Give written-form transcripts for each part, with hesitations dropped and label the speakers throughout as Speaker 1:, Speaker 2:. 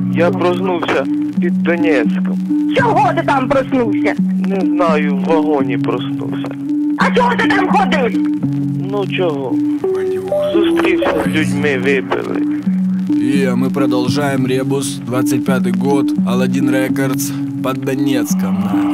Speaker 1: Я проснувся під Донецьком.
Speaker 2: Чого ти там проснувся?
Speaker 1: Не знаю, в вагоні проснувся.
Speaker 2: А чого ти там ходив?
Speaker 1: Ну чого? Зустрівся з людьми, випили.
Speaker 3: И мы продолжаем ребус, 25-й год, Аладдин Рекордс, под Донецком.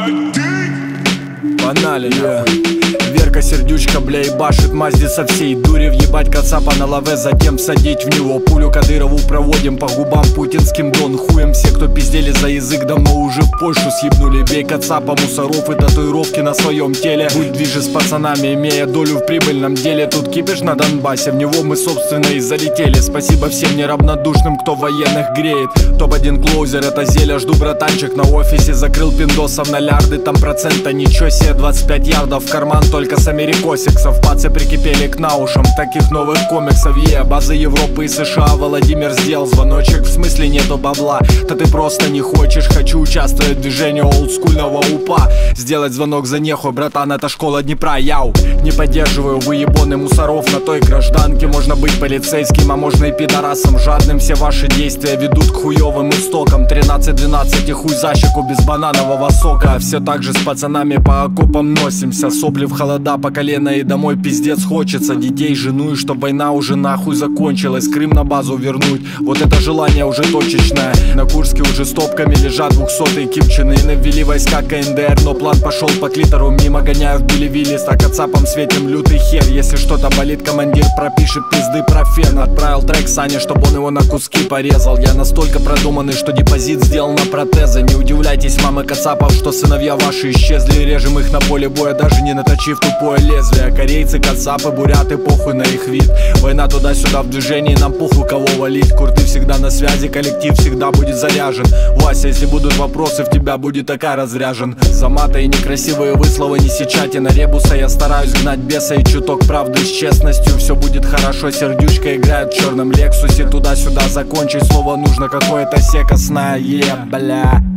Speaker 3: Погнали, нахуй. Верка сердючка, бля, ебашит мазди со всей дури. Въебать кацапа на лаве, затем садить в него пулю. Кадырову проводим по губам путинским дон. Хуем все, кто пиздели за язык, давно уже в Польшу съебнули. Бей кацапа, мусоров и татуировки на своем теле. Будь ближе с пацанами, имея долю в прибыльном деле. Тут кипиш на Донбассе, в него мы собственно и залетели. Спасибо всем неравнодушным, кто военных греет. Топ-1 клоузер, это зелье, жду братанчик на офисе. Закрыл пиндосов на лярды, там процента ничего себе. 25 ярдов в карман только с америкосиксов. Пацы прикипели к наушам таких новых комиксов. Базы Европы и США Владимир сделал звоночек. В смысле нету бабла, то ты просто не хочешь. Хочу участвовать в движении олдскульного упа. Сделать звонок за нехуй, братан, это школа Днепра. Яу, не поддерживаю выебоны мусоров на той гражданке. Можно быть полицейским, а можно и пидорасом жадным. Все ваши действия ведут к хуёвым истокам. 13-12 и хуй за щеку без бананового сока. Все так же с пацанами по окопам носимся. Сопли в холода по колено и домой пиздец хочется. Детей, жену, и чтоб война уже нахуй закончилась. Крым на базу вернуть, вот это желание уже точечное. На Курске уже стопками лежат 200-й кипчины. Навели войска КНДР, но план пошел по клитору. Мимо гоняю в Билли-Виллис, а кацапам светим лютый хер. Если что-то болит, командир пропишет пизды про фен. Отправил трек Сане, чтобы он его на куски порезал. Я настолько продуманный, что депозит сделал на протезы. Не удивляйтесь, мамы кацапов, что сыновья ваши исчезли. Режем их на поле боя, даже не наточив тупое лезвие. Корейцы, кацапы, буряты, похуй на их вид. Война туда-сюда в движении, нам похуй кого валить. Курты всегда на связи, коллектив всегда будет заряжен. Вася, если будут вопросы, в тебя будет такая разряжен. За маты и некрасивые высловы не сечати на ребуса. Я стараюсь гнать беса и чуток правды с честностью. Все будет хорошо, сердючка играет в черном Лексусе. Туда-сюда закончить, слово нужно какое-то секостное, бля.